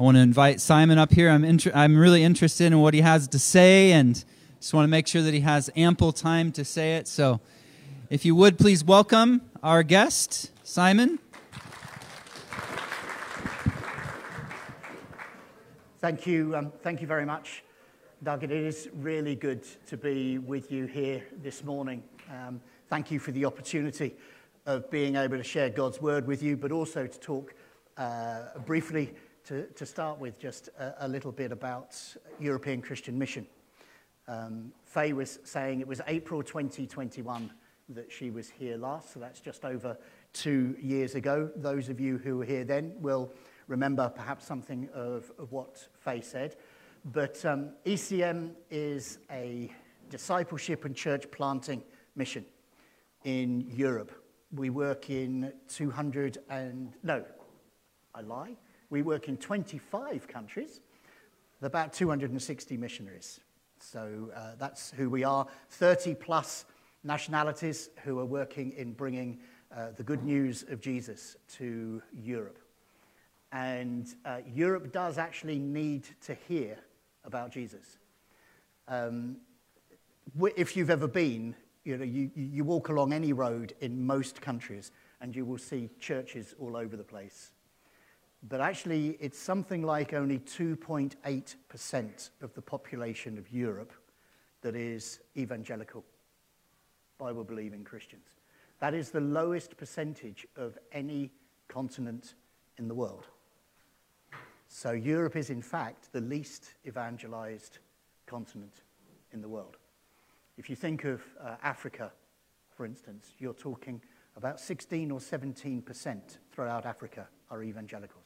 I want to invite Simon up here. I'm really interested in what he has to say, and just want to make sure that he has ample time to say it. So if you would, please welcome our guest, Simon. Thank you very much, Doug. It is really good to be with you here this morning. Thank you for the opportunity of being able to share God's word with you, but also to talk briefly, to start with, just a little bit about European Christian Mission. Faye was saying it was April 2021 that she was here last, so that's just over 2 years ago. Those of you who were here then will remember perhaps something of what Faye said. But ECM is a discipleship and church planting mission in Europe. We work in We work in 25 countries with about 260 missionaries. So that's who we are. 30 plus nationalities who are working in bringing the good news of Jesus to Europe. And Europe does actually need to hear about Jesus. If you've ever been, you walk along any road in most countries and you will see churches all over the place. But actually, it's something like only 2.8% of the population of Europe that is evangelical, Bible-believing Christians. That is the lowest percentage of any continent in the world. So Europe is, in fact, the least evangelized continent in the world. If you think of Africa, for instance, you're talking about 16 or 17% throughout Africa are evangelicals.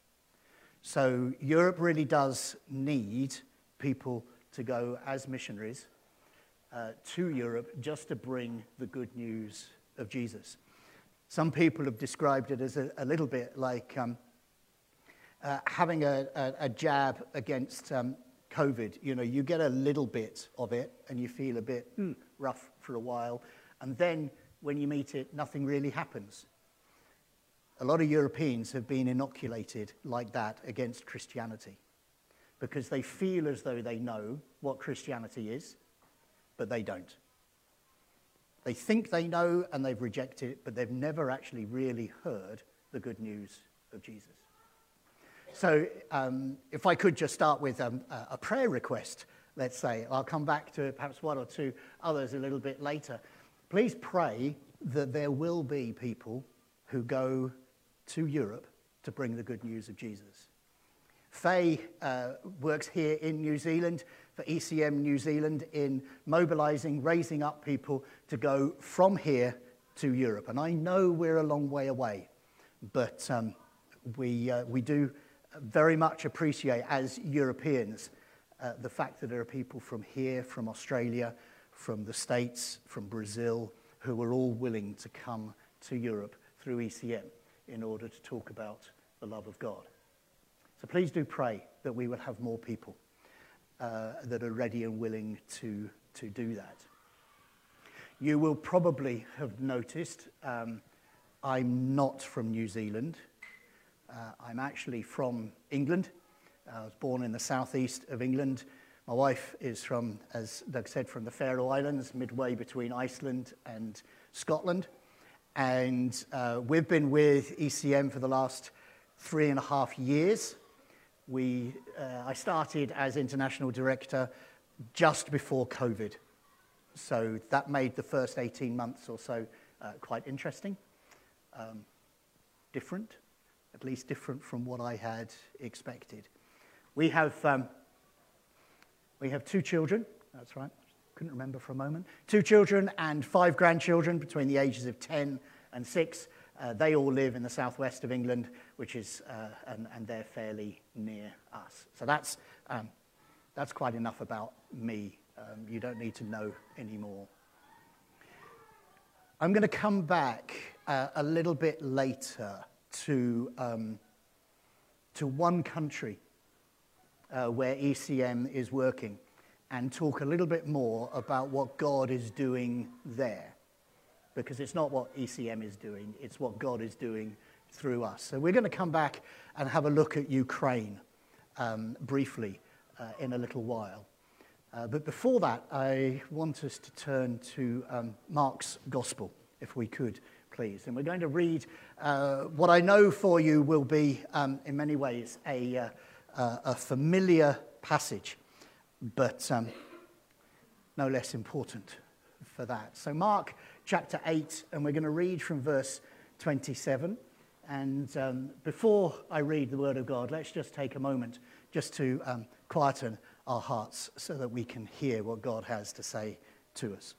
So Europe really does need people to go as missionaries to Europe just to bring the good news of Jesus. Some people have described it as a little bit like having a jab against COVID. You get a little bit of it and you feel a bit rough for a while, and then when you meet it, nothing really happens. A lot of Europeans have been inoculated like that against Christianity because they feel as though they know what Christianity is, but they don't. They think they know and they've rejected it, but they've never actually really heard the good news of Jesus. So if I could just start with a prayer request, let's say. I'll come back to perhaps one or two others a little bit later. Please pray that there will be people who go to Europe to bring the good news of Jesus. Faye works here in New Zealand for ECM New Zealand in mobilizing, raising up people to go from here to Europe. And I know we're a long way away, but we do very much appreciate, as Europeans, the fact that there are people from here, from Australia, from the States, from Brazil, who are all willing to come to Europe through ECM in order to talk about the love of God. So please do pray that we will have more people that are ready and willing to do that. You will probably have noticed I'm not from New Zealand. I'm actually from England. I was born in the southeast of England. My wife is from, as Doug said, from the Faroe Islands, midway between Iceland and Scotland. And we've been with ECM for the last 3.5 years. I started as international director just before COVID. So that made the first 18 months or so quite interesting, different. At least different from what I had expected. We have 2 children, that's right, couldn't remember for a moment. 2 children and 5 grandchildren between the ages of 10 and 6. They all live in the southwest of England, which is, and they're fairly near us. So that's quite enough about me. You don't need to know any more. I'm going to come back a little bit later to one country where ECM is working and talk a little bit more about what God is doing there. Because it's not what ECM is doing, it's what God is doing through us. So we're going to come back and have a look at Ukraine. briefly in a little while. But before that, I want us to turn to Mark's Gospel, if we could, please. And we're going to read what I know for you will be, in many ways, a familiar passage, but no less important for that. So Mark chapter 8, and we're going to read from verse 27. And before I read the Word of God, let's just take a moment just to quieten our hearts so that we can hear what God has to say to us.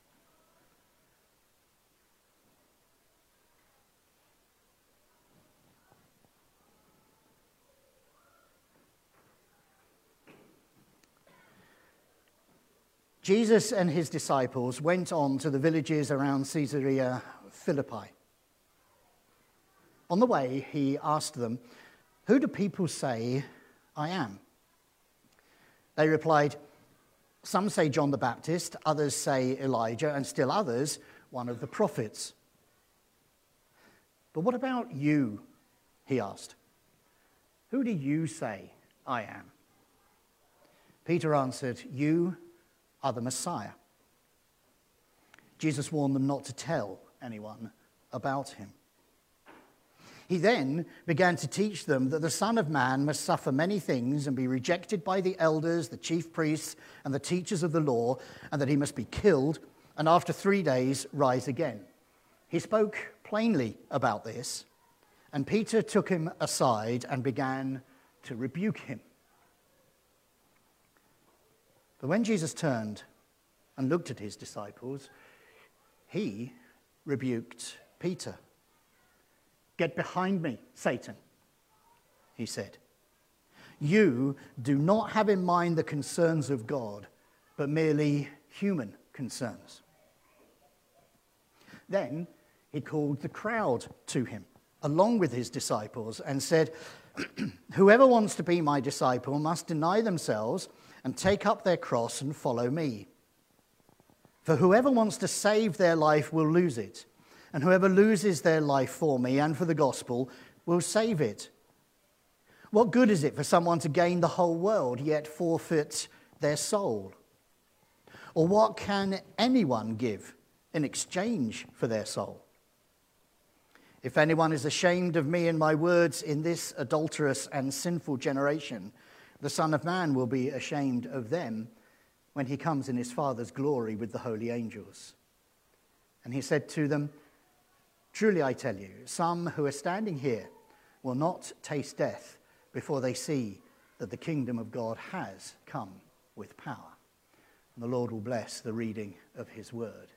Jesus and his disciples went on to the villages around Caesarea Philippi. On the way, he asked them, "Who do people say I am?" They replied, "Some say John the Baptist, others say Elijah, and still others, one of the prophets." "But what about you?" he asked. "Who do you say I am?" Peter answered, "You are the Messiah." Jesus warned them not to tell anyone about him. He then began to teach them that the Son of Man must suffer many things and be rejected by the elders, the chief priests, and the teachers of the law, and that he must be killed, and after 3 days rise again. He spoke plainly about this, and Peter took him aside and began to rebuke him. But when Jesus turned and looked at his disciples, he rebuked Peter. "Get behind me, Satan," he said. "You do not have in mind the concerns of God, but merely human concerns." Then he called the crowd to him, along with his disciples, and said, "Whoever wants to be my disciple must deny themselves and take up their cross and follow me. For whoever wants to save their life will lose it, and whoever loses their life for me and for the gospel will save it. What good is it for someone to gain the whole world yet forfeit their soul? Or what can anyone give in exchange for their soul? If anyone is ashamed of me and my words in this adulterous and sinful generation, the Son of Man will be ashamed of them when he comes in his Father's glory with the holy angels." And he said to them, "Truly I tell you, some who are standing here will not taste death before they see that the kingdom of God has come with power." And the Lord will bless the reading of his word.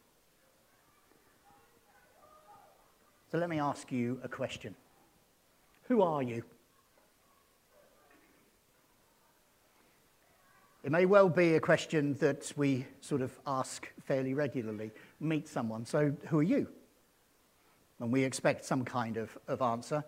So let me ask you a question. Who are you? It may well be a question that we sort of ask fairly regularly. Meet someone. So who are you? And we expect some kind of answer.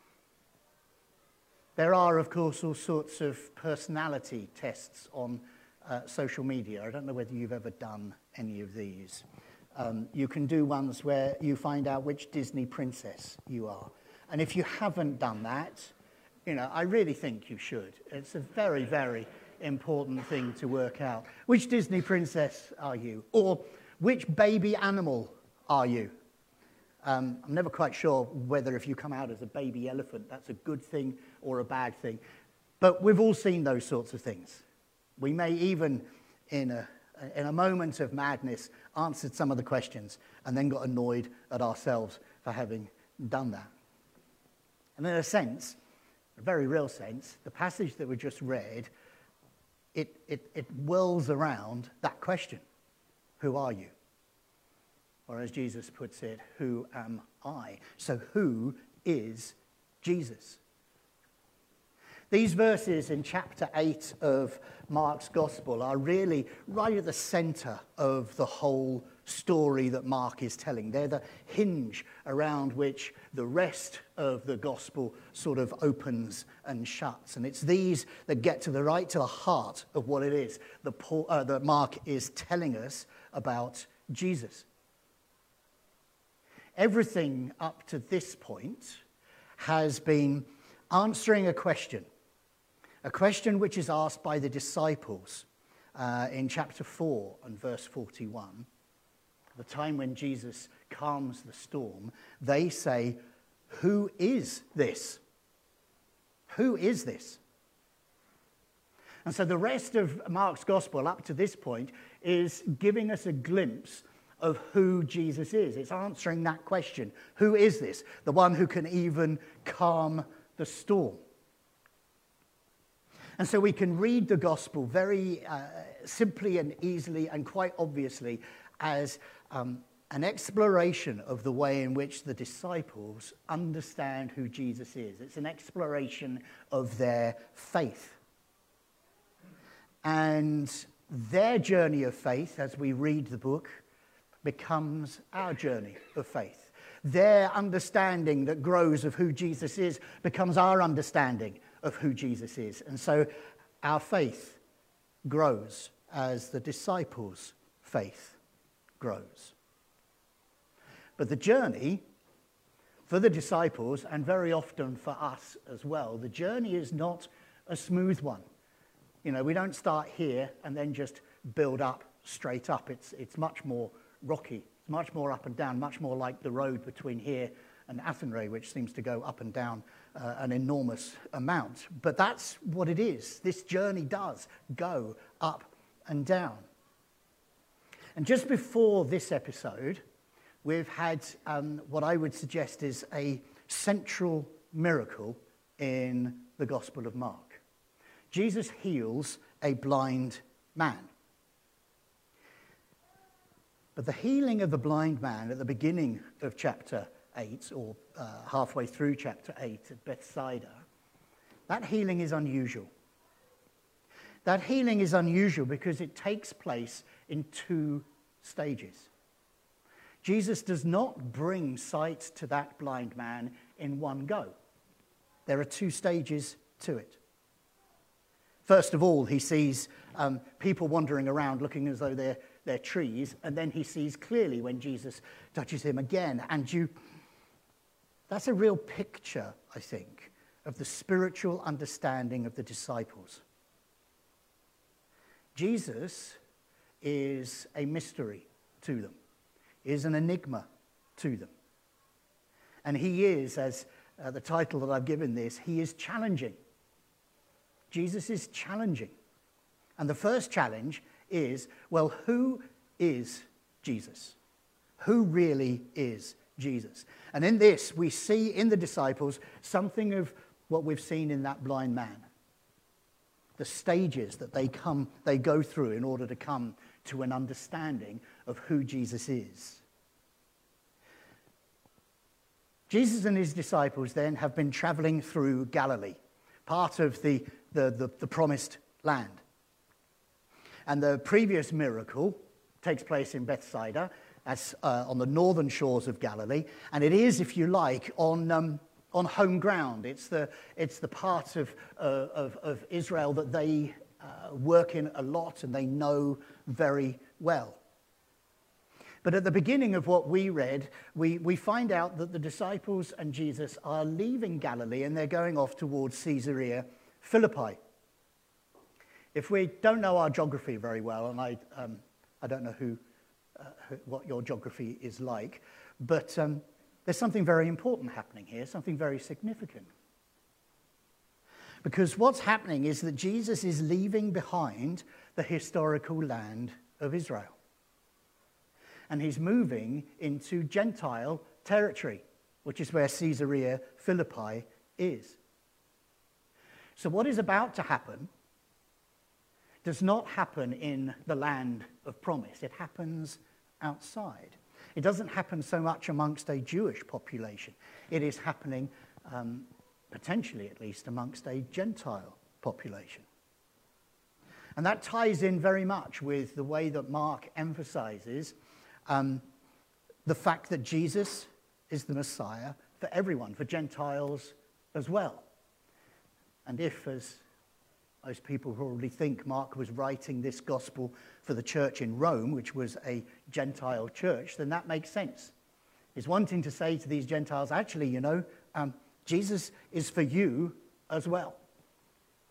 There are, of course, all sorts of personality tests on social media. I don't know whether you've ever done any of these. You can do ones where you find out which Disney princess you are. And if you haven't done that, I really think you should. It's a very, very important thing to work out. Which Disney princess are you? Or which baby animal are you? I'm never quite sure whether if you come out as a baby elephant, that's a good thing or a bad thing. But we've all seen those sorts of things. We may even, in a moment of madness, answered some of the questions and then got annoyed at ourselves for having done that. And in a sense, a very real sense, the passage that we just read, it whirls around that question. Who are you? Or as Jesus puts it, who am I? So who is Jesus? These verses in chapter 8 of Mark's Gospel are really right at the center of the whole story that Mark is telling. They're the hinge around which the rest of the Gospel sort of opens and shuts. And it's these that get to the heart of what it is that Mark is telling us about Jesus. Everything up to this point has been answering a question A question which is asked by the disciples in chapter 4 and verse 41. The time when Jesus calms the storm, they say, "Who is this? Who is this?" And so the rest of Mark's gospel up to this point is giving us a glimpse of who Jesus is. It's answering that question. Who is this? The one who can even calm the storm. And so we can read the gospel very simply and easily and quite obviously as an exploration of the way in which the disciples understand who Jesus is. It's an exploration of their faith. And their journey of faith, as we read the book, becomes our journey of faith. Their understanding that grows of who Jesus is becomes our understanding of who Jesus is. And so our faith grows as the disciples' faith grows. But the journey for the disciples, and very often for us as well, the journey is not a smooth one. You know, we don't start here and then just build up straight up. It's much more rocky. It's much more up and down, much more like the road between here and Athenry, which seems to go up and down an enormous amount. But that's what it is. This journey does go up and down. And just before this episode, we've had what I would suggest is a central miracle in the Gospel of Mark. Jesus heals a blind man. But the healing of the blind man at the beginning of chapter 8, or halfway through chapter 8 at Bethsaida, that healing is unusual. That healing is unusual because it takes place in two stages. Jesus does not bring sight to that blind man in one go. There are two stages to it. First of all, he sees people wandering around looking as though they're trees, and then he sees clearly when Jesus touches him again. And that's a real picture, I think, of the spiritual understanding of the disciples. Jesus is a mystery to them, is an enigma to them. And he is, as the title that I've given this, he is challenging. Jesus is challenging. And the first challenge is, well, who is Jesus? Who really is Jesus? And in this, we see in the disciples something of what we've seen in that blind man. The stages that they go through in order to come to an understanding of who Jesus is. Jesus and his disciples then have been traveling through Galilee, part of the promised land. And the previous miracle takes place in Bethsaida, that's on the northern shores of Galilee, and it is, if you like, on home ground. It's the part of Israel that they work in a lot and they know very well. But at the beginning of what we read, we find out that the disciples and Jesus are leaving Galilee and they're going off towards Caesarea Philippi. If we don't know our geography very well, and I don't know what your geography is like, but there's something very important happening here, something very significant. Because what's happening is that Jesus is leaving behind the historical land of Israel. And he's moving into Gentile territory, which is where Caesarea Philippi is. So what is about to happen does not happen in the land of promise. It happens outside. It doesn't happen so much amongst a Jewish population. It is happening, potentially at least, amongst a Gentile population. And that ties in very much with the way that Mark emphasizes the fact that Jesus is the Messiah for everyone, for Gentiles as well. And if, as most people probably think, Mark was writing this gospel for the church in Rome, which was a Gentile church, then that makes sense. He's wanting to say to these Gentiles, actually, Jesus is for you as well.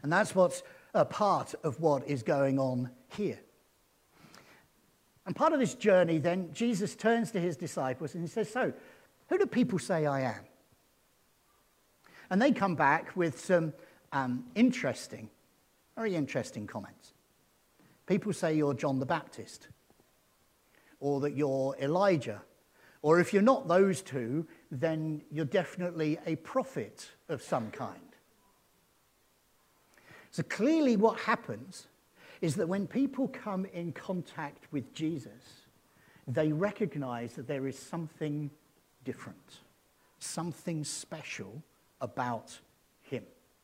And that's what's a part of what is going on here. And part of this journey then, Jesus turns to his disciples and he says, so, who do people say I am? And they come back with some very interesting comments. People say you're John the Baptist, or that you're Elijah, or if you're not those two, then you're definitely a prophet of some kind. So clearly what happens is that when people come in contact with Jesus, they recognize that there is something different, something special about him.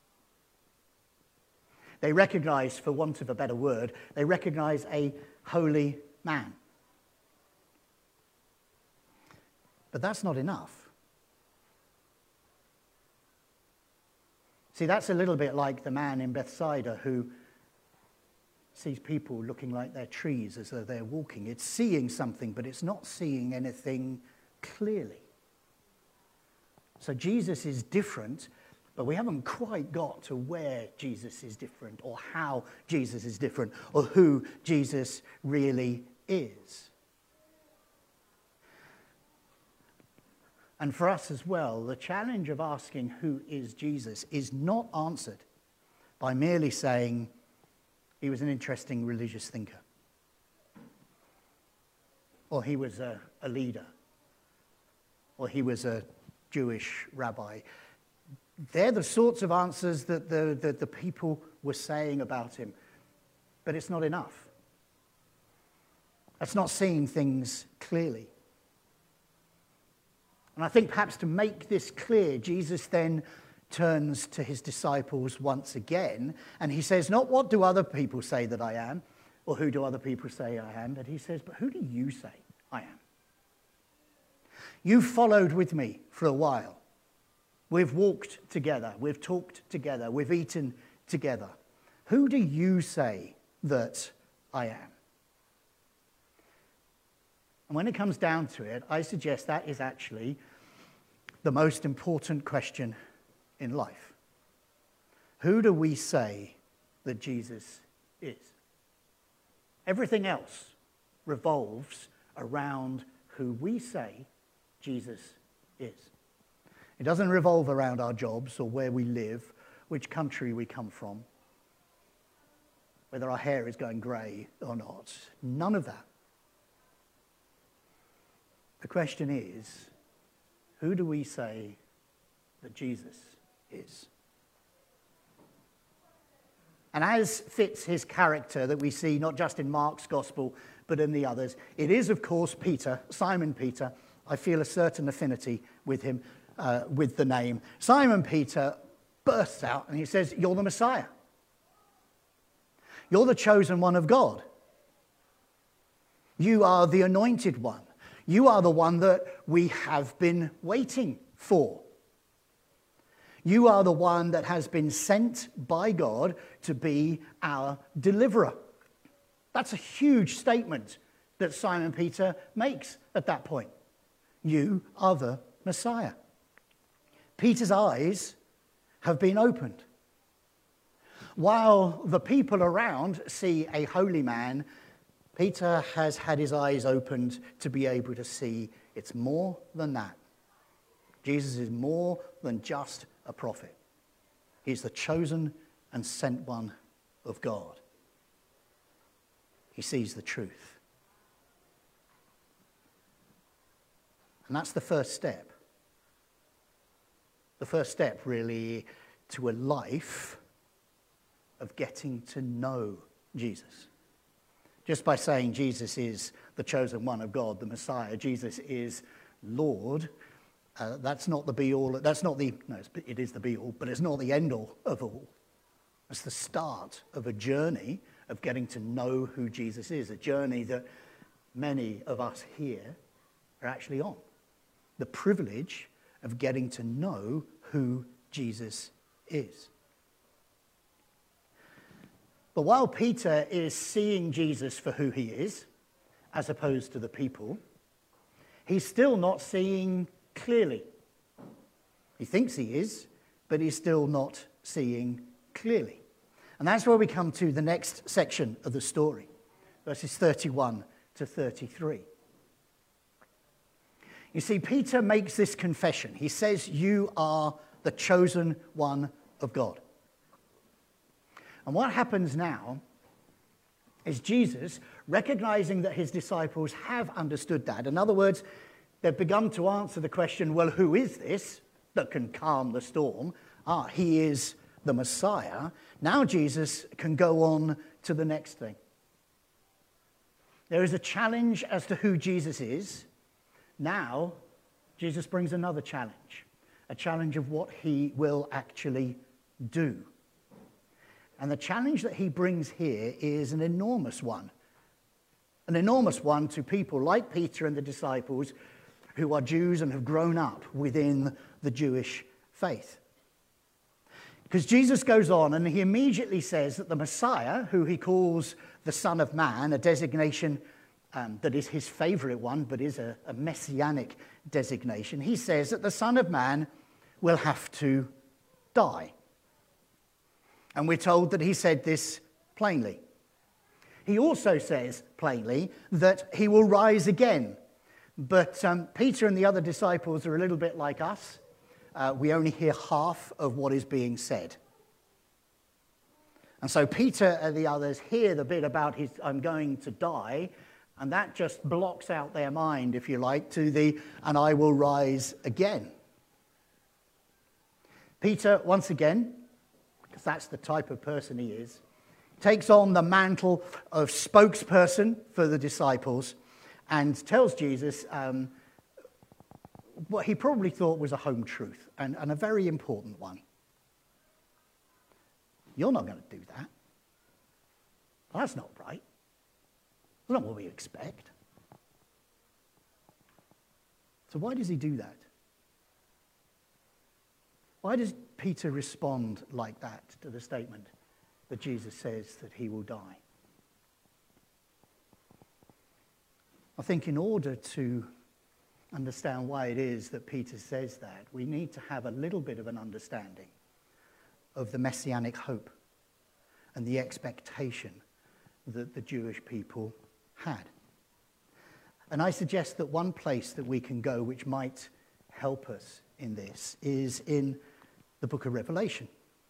They recognize, for want of a better word, they recognize a holy man. But that's not enough. See, that's a little bit like the man in Bethsaida who sees people looking like they're trees as though they're walking. It's seeing something, but it's not seeing anything clearly. So Jesus is different, but we haven't quite got to where Jesus is different, or how Jesus is different, or who Jesus really is. And for us as well, the challenge of asking who is Jesus is not answered by merely saying he was an interesting religious thinker, or he was a leader, or he was a Jewish rabbi. They're the sorts of answers that the people were saying about him. But it's not enough. That's not seeing things clearly. And I think perhaps to make this clear, Jesus then turns to his disciples once again, and he says, not what do other people say that I am, or who do other people say I am, but he says, but who do you say I am? You've followed with me for a while. We've walked together, we've talked together, we've eaten together. Who do you say that I am? And when it comes down to it, I suggest that is actually the most important question in life. Who do we say that Jesus is? Everything else revolves around who we say Jesus is. It doesn't revolve around our jobs or where we live, which country we come from, whether our hair is going grey or not. None of that. The question is, who do we say that Jesus is? And as fits his character that we see not just in Mark's gospel, but in the others, it is, of course, Peter, Simon Peter. I feel a certain affinity with him, with the name. Simon Peter bursts out and he says, you're the Messiah. You're the chosen one of God. You are the anointed one. You are the one that we have been waiting for. You are the one that has been sent by God to be our deliverer. That's a huge statement that Simon Peter makes at that point. You are the Messiah. Peter's eyes have been opened. While the people around see a holy man, Peter has had his eyes opened to be able to see it's more than that. Jesus is more than just a prophet. He's the chosen and sent one of God. He sees the truth. And that's the first step. The first step, really, to a life of getting to know Jesus. Just by saying Jesus is the chosen one of God, the Messiah, Jesus is Lord, that's not the be-all, it is the be-all, but it's not the end-all of all. It's the start of a journey of getting to know who Jesus is, a journey that many of us here are actually on. The privilege of getting to know who Jesus is. But while Peter is seeing Jesus for who he is, as opposed to the people, he's still not seeing clearly. He thinks he is, but he's still not seeing clearly. And that's where we come to the next section of the story, verses 31 to 33. You see, Peter makes this confession. He says, "You are the chosen one of God." And what happens now is Jesus, recognizing that his disciples have understood that. In other words, they've begun to answer the question, well, who is this that can calm the storm? He is the Messiah. Now Jesus can go on to the next thing. There is a challenge as to who Jesus is. Now, Jesus brings another challenge, a challenge of what he will actually do. And the challenge that he brings here is an enormous one to people like Peter and the disciples who are Jews and have grown up within the Jewish faith. Because Jesus goes on and he immediately says that the Messiah, who he calls the Son of Man, a designation that is his favorite one, but is a messianic designation, he says that the Son of Man will have to die. And we're told that he said this plainly. He also says plainly that he will rise again. But Peter and the other disciples are a little bit like us. We only hear half of what is being said. And so Peter and the others hear the bit about his "I'm going to die," and that just blocks out their mind, if you like, to the "and I will rise again." Peter, once again, because that's the type of person he is, takes on the mantle of spokesperson for the disciples and tells Jesus what he probably thought was a home truth and a very important one. You're not going to do that. That's not right. That's not what we expect. So why does he do that? Why does Peter respond like that to the statement that Jesus says that he will die? I think in order to understand why it is that Peter says that, we need to have a little bit of an understanding of the messianic hope and the expectation that the Jewish people had. And I suggest that one place that we can go which might help us in this is in the book of Revelation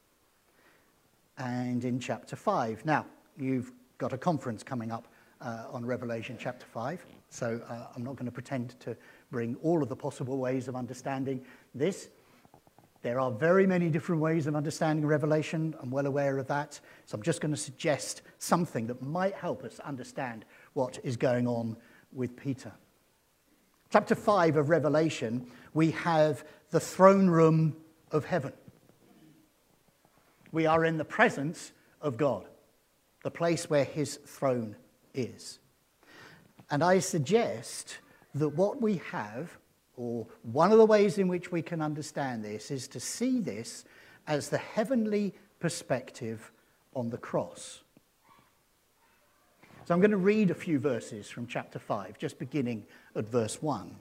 and in chapter 5. Now, you've got a conference coming up on Revelation chapter 5, so I'm not going to pretend to bring all of the possible ways of understanding this. There are very many different ways of understanding Revelation. I'm well aware of that. So I'm just going to suggest something that might help us understand what is going on with Peter. Chapter 5 of Revelation, we have the throne room of heaven. We are in the presence of God, the place where his throne is. And I suggest that what we have, or one of the ways in which we can understand this, is to see this as the heavenly perspective on the cross. So I'm going to read a few verses from chapter 5, just beginning at verse 1.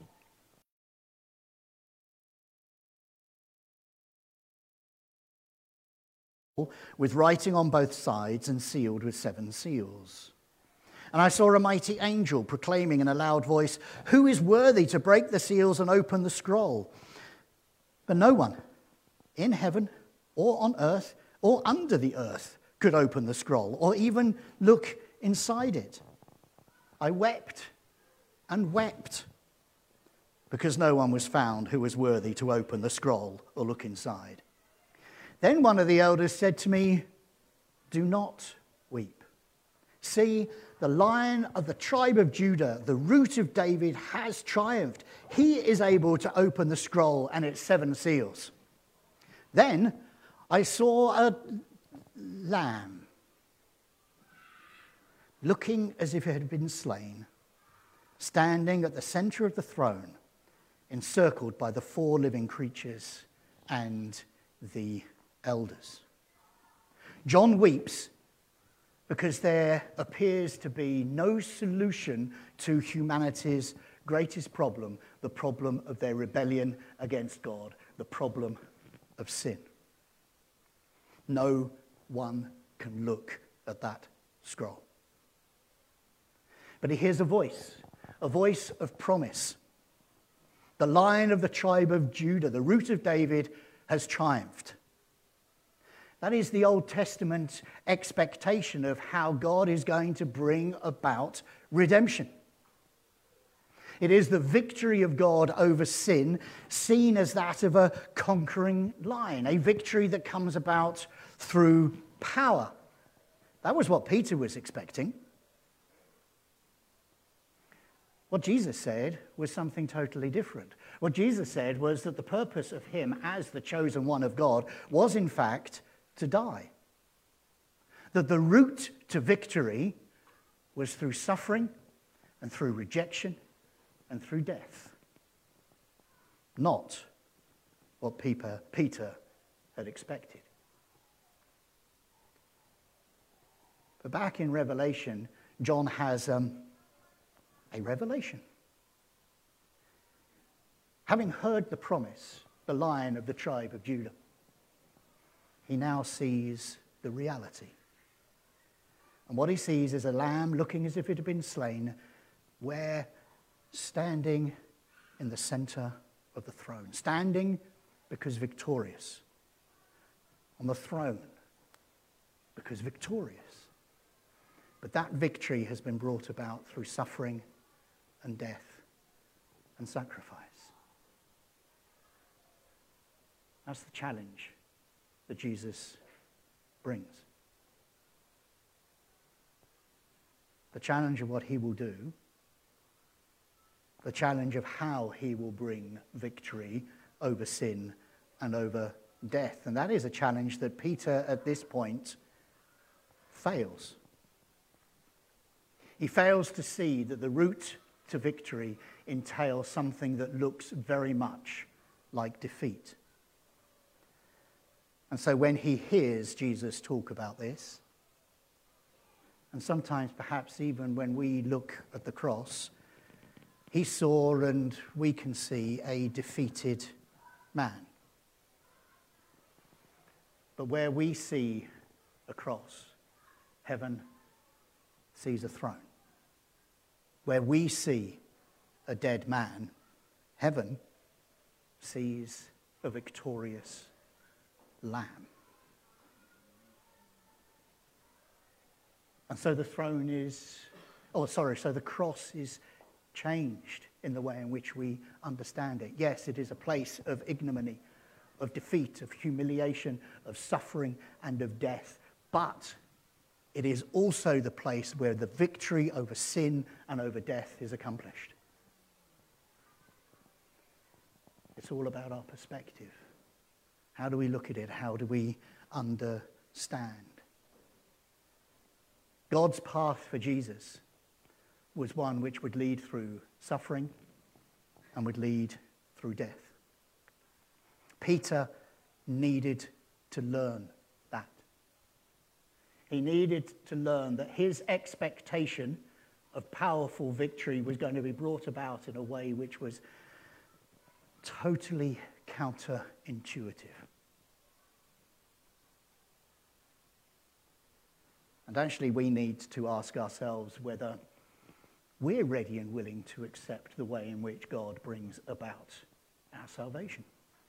With writing on both sides and sealed with 7 seals. And I saw a mighty angel proclaiming in a loud voice, "Who is worthy to break the seals and open the scroll?" But no one in heaven or on earth or under the earth could open the scroll or even look inside it. I wept and wept because no one was found who was worthy to open the scroll or look inside. Then one of the elders said to me, "Do not weep. See, the Lion of the tribe of Judah, the Root of David, has triumphed. He is able to open the scroll and its 7 seals." Then I saw a lamb, looking as if it had been slain, standing at the center of the throne, encircled by the 4 living creatures and the elders. John weeps because there appears to be no solution to humanity's greatest problem, the problem of their rebellion against God, the problem of sin. No one can look at that scroll. But he hears a voice of promise. The Lion of the tribe of Judah, the Root of David, has triumphed. That is the Old Testament expectation of how God is going to bring about redemption. It is the victory of God over sin, seen as that of a conquering lion, a victory that comes about through power. That was what Peter was expecting. What Jesus said was something totally different. What Jesus said was that the purpose of him as the chosen one of God was, in fact, to die. That the route to victory was through suffering and through rejection and through death. Not what Peter had expected. But back in Revelation, John has a revelation. Having heard the promise, the Lion of the tribe of Judah, he now sees the reality. And what he sees is a lamb looking as if it had been slain, where standing in the center of the throne. Standing because victorious. On the throne because victorious. But that victory has been brought about through suffering and death and sacrifice. That's the challenge that Jesus brings. The challenge of what he will do, the challenge of how he will bring victory over sin and over death. And that is a challenge that Peter, at this point, fails. He fails to see that the route to victory entails something that looks very much like defeat. And so when he hears Jesus talk about this, and sometimes perhaps even when we look at the cross, he saw and we can see a defeated man. But where we see a cross, heaven sees a throne. Where we see a dead man, heaven sees a victorious lamb. And so the so the cross is changed in the way in which we understand it. Yes, it is a place of ignominy, of defeat, of humiliation, of suffering, and of death. But it is also the place where the victory over sin and over death is accomplished. It's all about our perspective. How do we look at it? How do we understand? God's path for Jesus was one which would lead through suffering and would lead through death. Peter needed to learn that. He needed to learn that his expectation of powerful victory was going to be brought about in a way which was totally counterintuitive. And actually, we need to ask ourselves whether we're ready and willing to accept the way in which God brings about our salvation.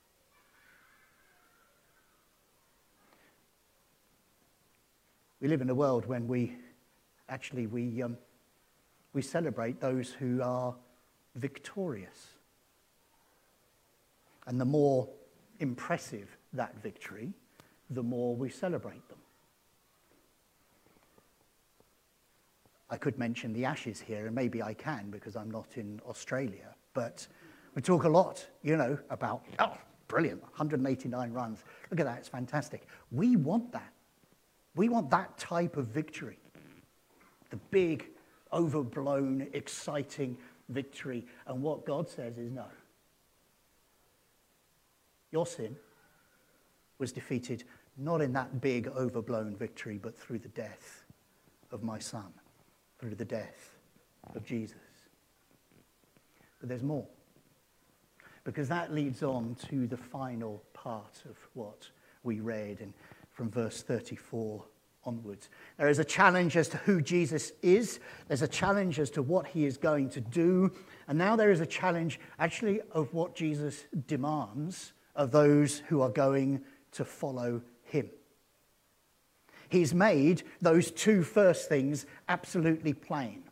We live in a world when we celebrate those who are victorious. And the more impressive that victory, the more we celebrate them. I could mention the Ashes here, and maybe I can because I'm not in Australia. But we talk a lot, about, brilliant, 189 runs. Look at that, it's fantastic. We want that. We want that type of victory. The big, overblown, exciting victory. And what God says is no. Your sin was defeated not in that big, overblown victory, but through the death of my son. Through the death of Jesus. But there's more. Because that leads on to the final part of what we read from verse 34 onwards. There is a challenge as to who Jesus is. There's a challenge as to what he is going to do. And now there is a challenge actually of what Jesus demands of those who are going to follow him. He's made those two first things absolutely plain.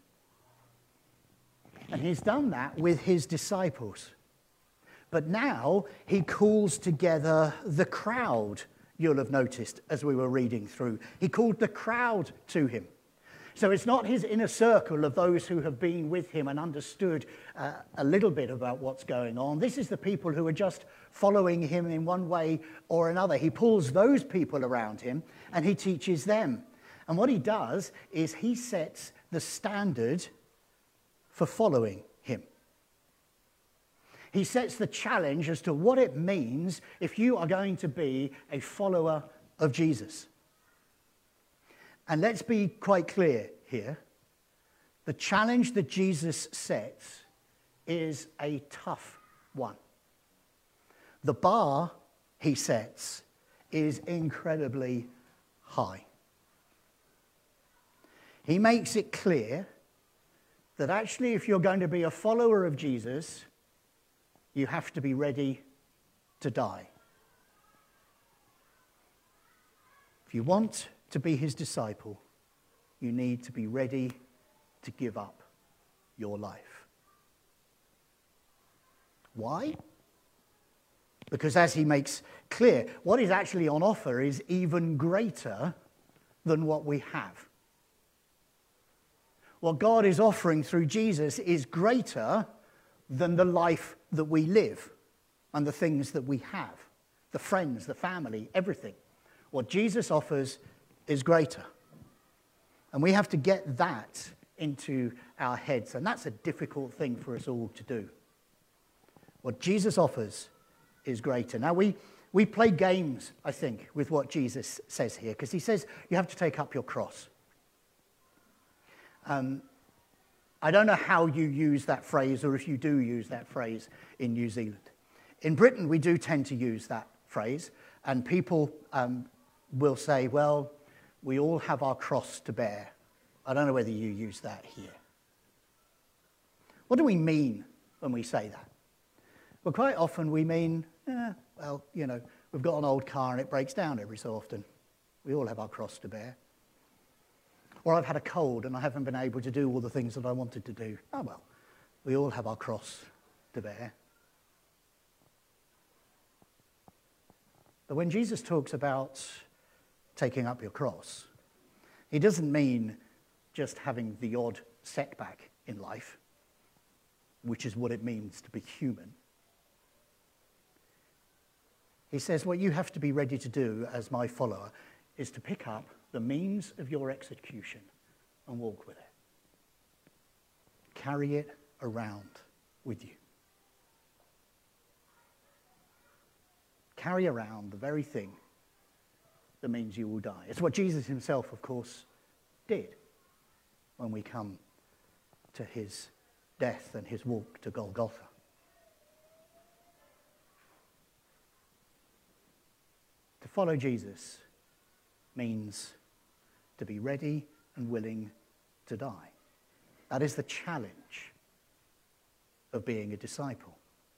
And he's done that with his disciples. But now he calls together the crowd, you'll have noticed as we were reading through. He called the crowd to him. So it's not his inner circle of those who have been with him and understood a little bit about what's going on. This is the people who are just following him in one way or another. He pulls those people around him and he teaches them. And what he does is he sets the standard for following him. He sets the challenge as to what it means if you are going to be a follower of Jesus. And let's be quite clear here. The challenge that Jesus sets is a tough one. The bar he sets is incredibly high. He makes it clear that actually if you're going to be a follower of Jesus, you have to be ready to die. If you want to be his disciple, you need to be ready to give up your life. Why? Because as he makes clear, what is actually on offer is even greater than what we have. What God is offering through Jesus is greater than the life that we live and the things that we have, the friends, the family, everything. What Jesus offers is greater. And we have to get that into our heads, and that's a difficult thing for us all to do. What Jesus offers is greater. Now, we play games, I think, with what Jesus says here, because he says you have to take up your cross. I don't know how you use that phrase, or if you do use that phrase in New Zealand. In Britain, we do tend to use that phrase, and people will say, well, we all have our cross to bear. I don't know whether you use that here. What do we mean when we say that? Well, quite often we mean, well, you know, we've got an old car and it breaks down every so often. We all have our cross to bear. Or I've had a cold and I haven't been able to do all the things that I wanted to do. Oh, well, we all have our cross to bear. But when Jesus talks about taking up your cross, he doesn't mean just having the odd setback in life, which is what it means to be human. He says what you have to be ready to do as my follower is to pick up the means of your execution and walk with it. Carry it around with you. Carry around the very thing that means you will die. It's what Jesus himself, of course, did when we come to his death and his walk to Golgotha. To follow Jesus means to be ready and willing to die. That is the challenge of being a disciple.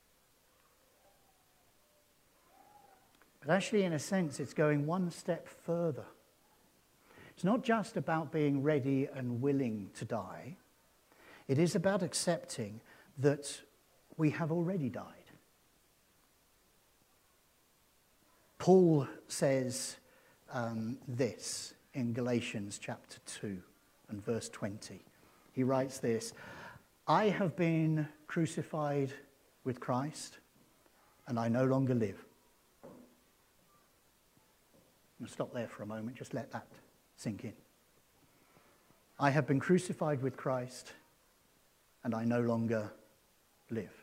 But actually, in a sense, it's going one step further. It's not just about being ready and willing to die. It is about accepting that we have already died. Paul says this in Galatians chapter 2 and verse 20. He writes this, I have been crucified with Christ, and I no longer live. I'm going to stop there for a moment, just let that sink in. I have been crucified with Christ, and I no longer live.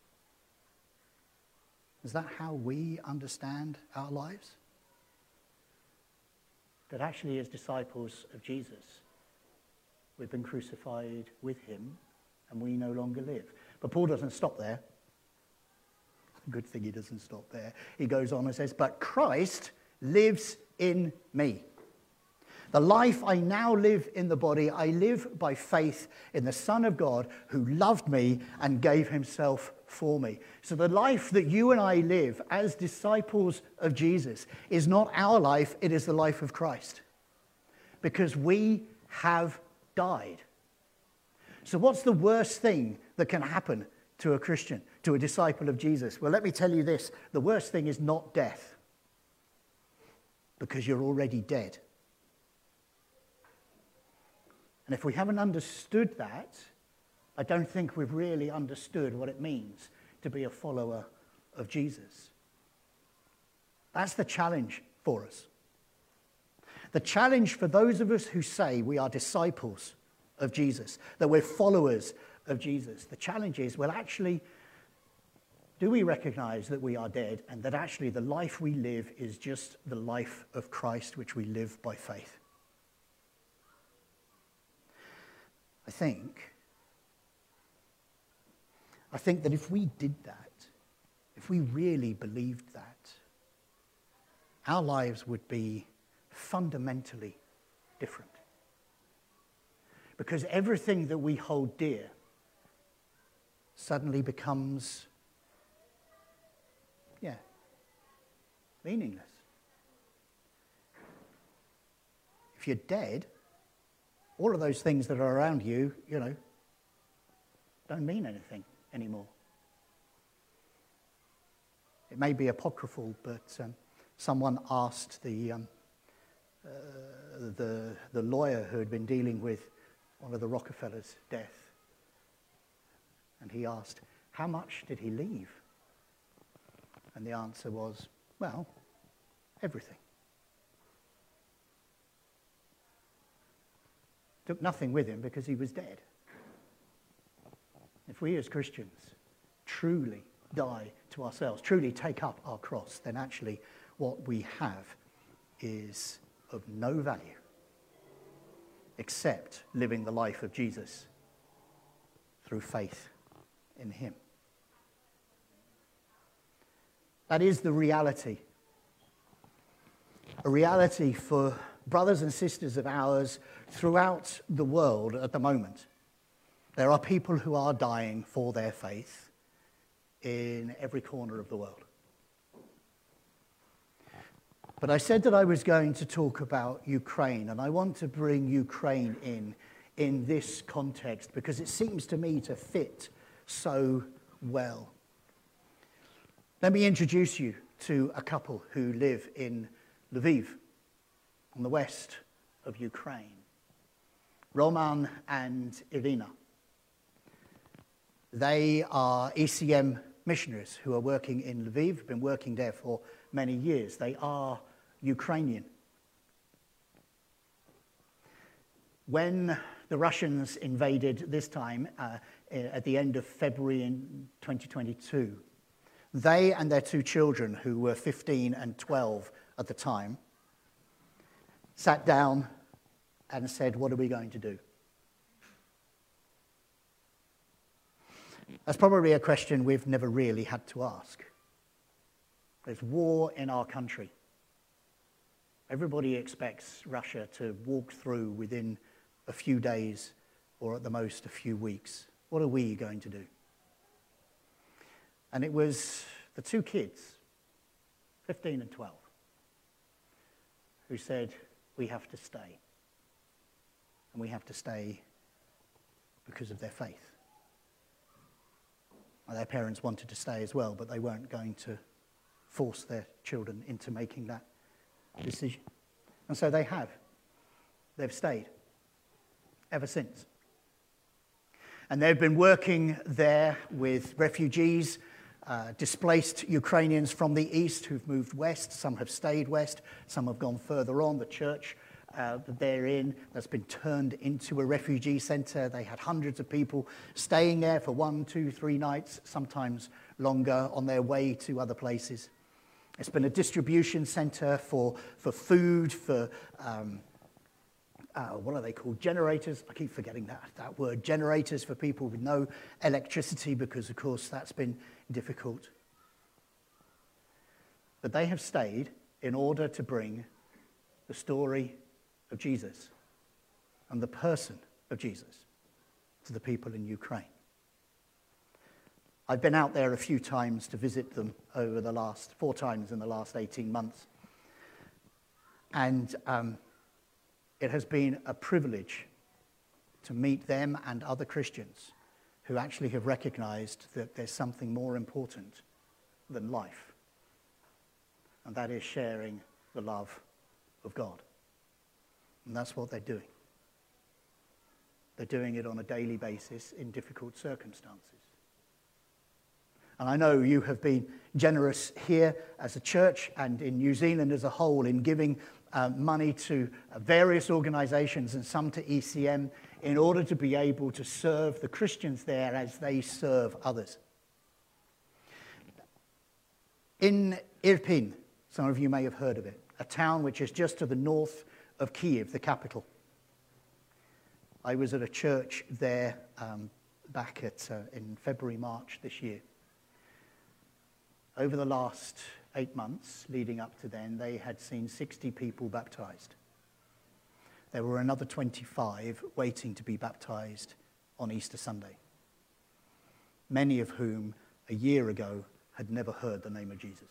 Is that how we understand our lives? That actually as disciples of Jesus, we've been crucified with him and we no longer live. But Paul doesn't stop there. Good thing he doesn't stop there. He goes on and says, but Christ lives in me. The life I now live in the body, I live by faith in the Son of God who loved me and gave himself for me. So the life that you and I live as disciples of Jesus is not our life, it is the life of Christ. Because we have died. So what's the worst thing that can happen to a Christian, to a disciple of Jesus? Well, let me tell you this. The worst thing is not death. Because you're already dead. And if we haven't understood that, I don't think we've really understood what it means to be a follower of Jesus. That's the challenge for us. The challenge for those of us who say we are disciples of Jesus, that we're followers of Jesus. The challenge is, well, actually, do we recognize that we are dead and that actually the life we live is just the life of Christ, which we live by faith? I think that if we did that, if we really believed that, our lives would be fundamentally different. Because everything that we hold dear suddenly becomes, meaningless. If you're dead, all of those things that are around you, don't mean anything anymore. It may be apocryphal, but someone asked the lawyer who had been dealing with one of the Rockefellers' death, and he asked, how much did he leave? And the answer was, well, everything. Took nothing with him because he was dead. If we as Christians truly die to ourselves, truly take up our cross, then actually what we have is of no value except living the life of Jesus through faith in him. That is the reality. A reality for brothers and sisters of ours throughout the world at the moment. There are people who are dying for their faith in every corner of the world. But I said that I was going to talk about Ukraine, and I want to bring Ukraine in this context because it seems to me to fit so well. Let me introduce you to a couple who live in Lviv, on the west of Ukraine. Roman and Irina. They are ECM missionaries who are working in Lviv, been working there for many years. They are Ukrainian. When the Russians invaded this time, at the end of February in 2022, they and their two children, who were 15 and 12 at the time, sat down and said, what are we going to do? That's probably a question we've never really had to ask. There's war in our country. Everybody expects Russia to walk through within a few days or at the most a few weeks. What are we going to do? And it was the two kids, 15 and 12, who said, we have to stay. And we have to stay because of their faith. Well, their parents wanted to stay as well, but they weren't going to force their children into making that decision. And so they have. They've stayed ever since. And they've been working there with refugees, displaced Ukrainians from the east who've moved west. Some have stayed west. Some have gone further on. The church that they're in that's been turned into a refugee center. They had hundreds of people staying there for 1, 2, 3 nights, sometimes longer, on their way to other places. It's been a distribution center for food, for what are they called? Generators. I keep forgetting that word. Generators for people with no electricity because, of course, that's been difficult. But they have stayed in order to bring the story of Jesus and the person of Jesus to the people in Ukraine. I've been out there a few times to visit them over the last 4 times in the last 18 months. And it has been a privilege to meet them and other Christians who actually have recognized that there's something more important than life. And that is sharing the love of God. And that's what they're doing. They're doing it on a daily basis in difficult circumstances. And I know you have been generous here as a church and in New Zealand as a whole in giving money to various organizations and some to ECM in order to be able to serve the Christians there as they serve others. In Irpin, some of you may have heard of it, a town which is just to the north of Kyiv, the capital. I was at a church there back in February, March this year. Over the last 8 months leading up to then, they had seen 60 people baptized. There were another 25 waiting to be baptized on Easter Sunday, many of whom a year ago had never heard the name of Jesus.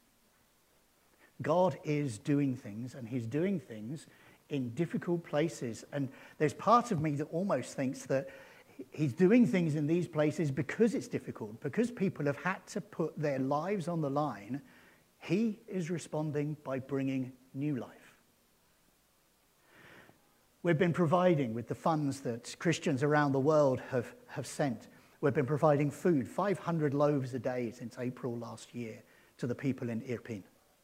God is doing things, and he's doing things in difficult places. And there's part of me that almost thinks that he's doing things in these places because it's difficult, because people have had to put their lives on the line. He is responding by bringing new life. We've been providing with the funds that Christians around the world have sent. We've been providing food, 500 loaves a day since April last year, to the people in Irpin.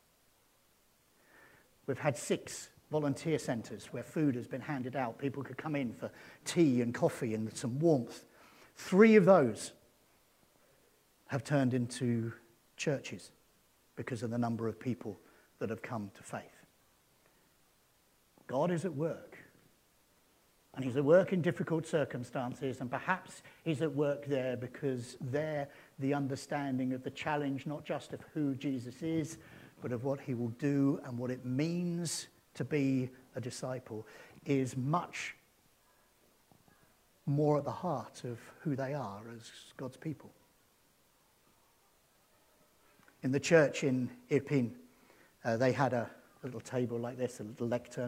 We've had 6 volunteer centres where food has been handed out. People could come in for tea and coffee and some warmth. 3 of those have turned into churches because of the number of people that have come to faith. God is at work. And he's at work in difficult circumstances, and perhaps he's at work there because there the understanding of the challenge, not just of who Jesus is, but of what he will do and what it means to be a disciple, is much more at the heart of who they are as God's people. In the church in Irpin, they had a little table like this, a little lectern.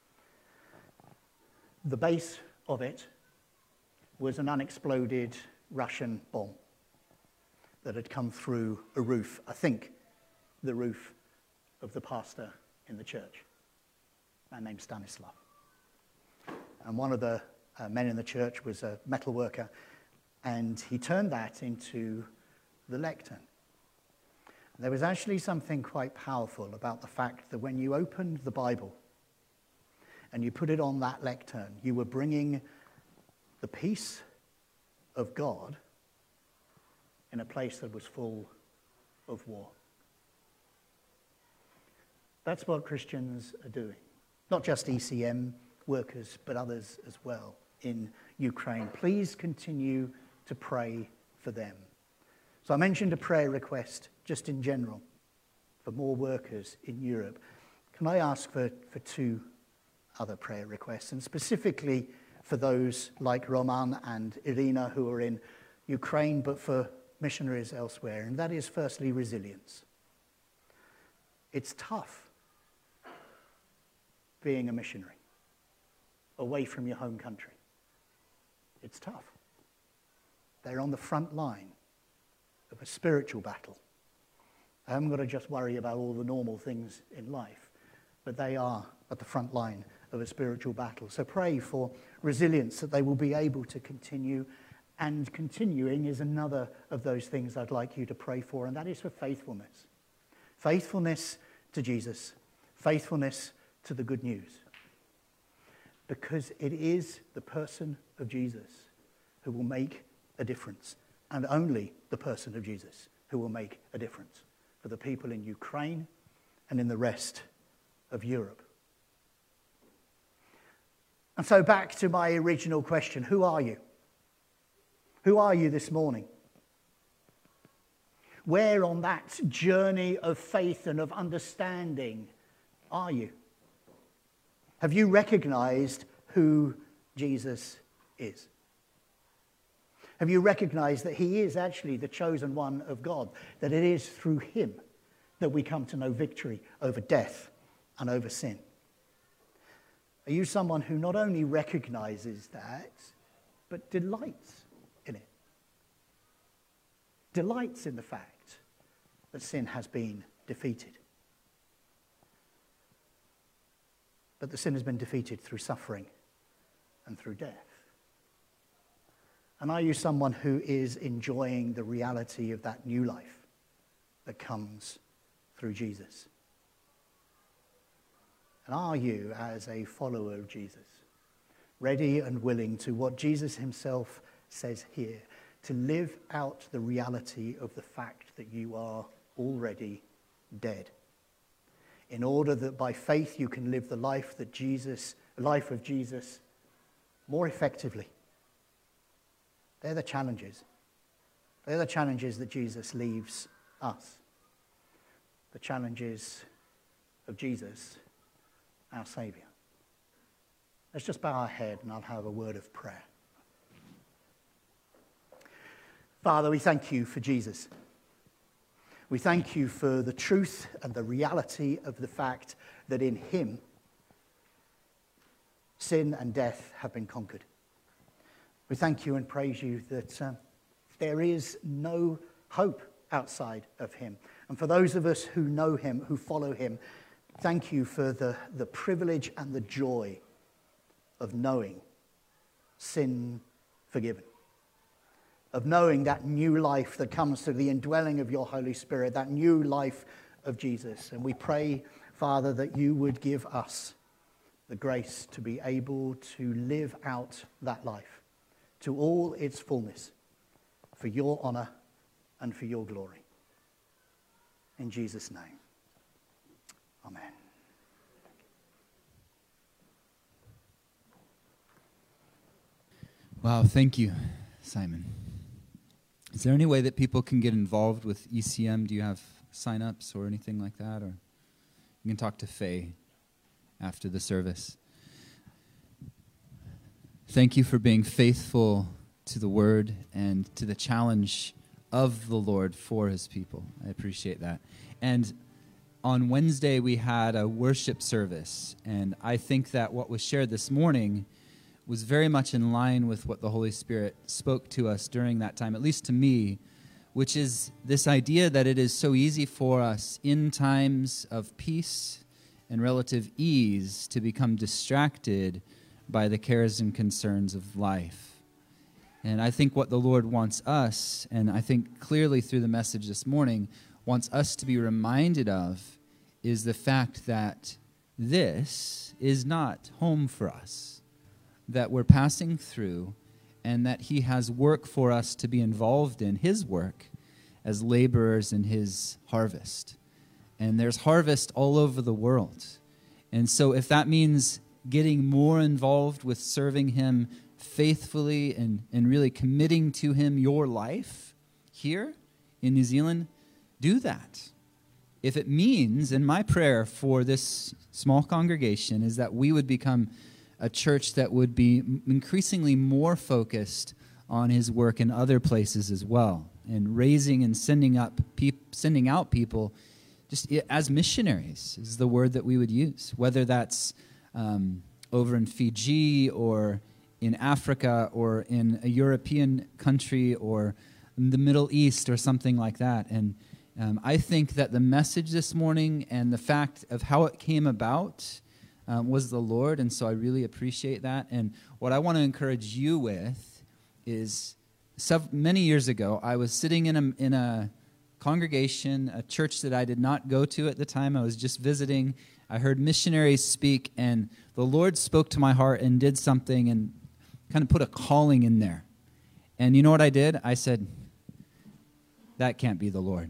The base of it was an unexploded Russian bomb that had come through a roof, I think the roof of the pastor in the church, a man named Stanislav. And one of the men in the church was a metal worker, and he turned that into the lectern. There was actually something quite powerful about the fact that when you opened the Bible and you put it on that lectern, you were bringing the peace of God in a place that was full of war. That's what Christians are doing. Not just ECM workers, but others as well in Ukraine. Please continue to pray for them. So I mentioned a prayer request just in general for more workers in Europe. Can I ask for 2 other prayer requests, and specifically for those like Roman and Irina who are in Ukraine, but for missionaries elsewhere? And that is firstly resilience. It's tough being a missionary away from your home country. It's tough. They're on the front line of a spiritual battle. I haven't got to just worry about all the normal things in life, but they are at the front line of a spiritual battle. So pray for resilience, that they will be able to continue. And continuing is another of those things I'd like you to pray for, and that is for faithfulness. Faithfulness to Jesus. Faithfulness to the good news. Because it is the person of Jesus who will make a difference, and only the person of Jesus who will make a difference for the people in Ukraine and in the rest of Europe. And so back to my original question, who are you? Who are you this morning? Where on that journey of faith and of understanding are you? Have you recognized who Jesus is? Have you recognized that he is actually the chosen one of God, that it is through him that we come to know victory over death and over sin? Are you someone who not only recognizes that, but delights in it? Delights in the fact that sin has been defeated. But the sin has been defeated through suffering and through death. And are you someone who is enjoying the reality of that new life that comes through Jesus? And are you, as a follower of Jesus, ready and willing to what Jesus himself says here, to live out the reality of the fact that you are already dead, in order that by faith you can live the life of Jesus more effectively? They're the challenges. They're the challenges that Jesus leaves us. The challenges of Jesus, our Saviour. Let's just bow our head and I'll have a word of prayer. Father, we thank you for Jesus. We thank you for the truth and the reality of the fact that in him, sin and death have been conquered. We thank you and praise you that there is no hope outside of him. And for those of us who know him, who follow him, thank you for the privilege and the joy of knowing sin forgiven, of knowing that new life that comes through the indwelling of your Holy Spirit, that new life of Jesus. And we pray, Father, that you would give us the grace to be able to live out that life to all its fullness, for your honor and for your glory. In Jesus' name, amen. Wow, thank you, Simon. Is there any way that people can get involved with ECM? Do you have sign-ups or anything like that? Or you can talk to Faye after the service. Thank you for being faithful to the word and to the challenge of the Lord for his people. I appreciate that. And on Wednesday, we had a worship service, and I think that what was shared this morning was very much in line with what the Holy Spirit spoke to us during that time, at least to me, which is this idea that it is so easy for us in times of peace and relative ease to become distracted by the cares and concerns of life. And I think what the Lord wants us, and I think clearly through the message this morning, wants us to be reminded of is the fact that this is not home for us, that we're passing through, and that he has work for us to be involved in, his work as laborers in his harvest. And there's harvest all over the world. And so if that means getting more involved with serving him faithfully and really committing to him your life here in New Zealand, do that. If it means, and my prayer for this small congregation is that we would become a church that would be increasingly more focused on his work in other places as well, and raising and sending out people just as missionaries is the word that we would use, whether that's over in Fiji or in Africa or in a European country or in the Middle East or something like that. And I think that the message this morning and the fact of how it came about was the Lord, and so I really appreciate that. And what I want to encourage you with is many years ago, I was sitting in a congregation, a church that I did not go to at the time. I was just visiting. I heard missionaries speak, and the Lord spoke to my heart and did something and kind of put a calling in there. And you know what I did? I said, that can't be the Lord.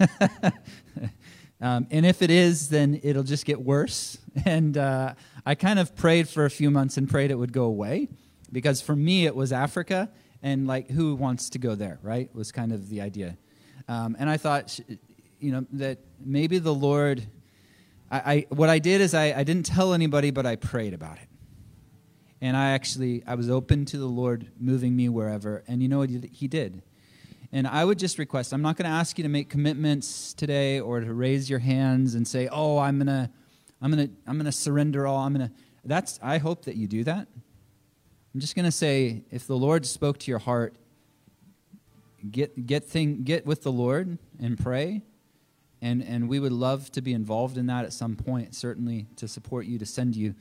And if it is, then it'll just get worse. And I kind of prayed for a few months and prayed it would go away, because for me it was Africa, and like, who wants to go there, right? Was kind of the idea. And I thought, that maybe the Lord what I did is I didn't tell anybody, but I prayed about it. And I was open to the Lord moving me wherever. And you know what he did? And I would just request, I'm not going to ask you to make commitments today or to raise your hands and say, oh, I'm going to surrender all. I hope that you do that. I'm just going to say, if the Lord spoke to your heart, get with the Lord and pray. And we would love to be involved in that at some point, certainly to support you, to send you.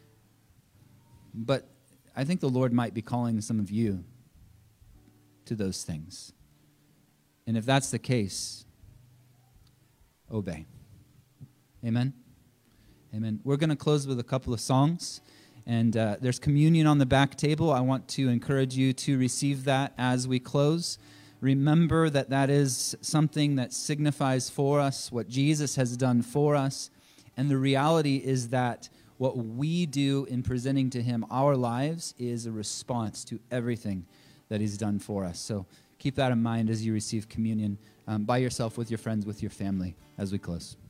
But I think the Lord might be calling some of you to those things. And if that's the case, obey. Amen? Amen. We're going to close with a couple of songs. And there's communion on the back table. I want to encourage you to receive that as we close. Remember that is something that signifies for us what Jesus has done for us. And the reality is that what we do in presenting to him our lives is a response to everything that he's done for us. So keep that in mind as you receive communion by yourself, with your friends, with your family, as we close.